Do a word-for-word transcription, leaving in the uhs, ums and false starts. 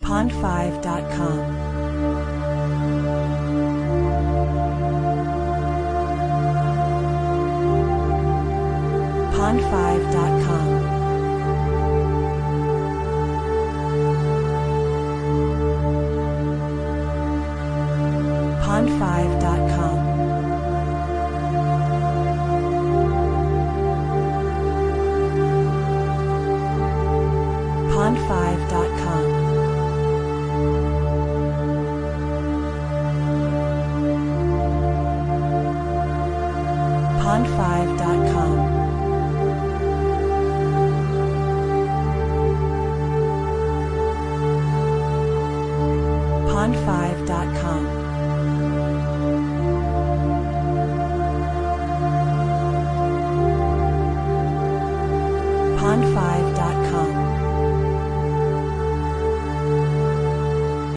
pond five dot com. pond five dot com. pond five dot com. pond five dot com. pond five dot com. pond five dot com.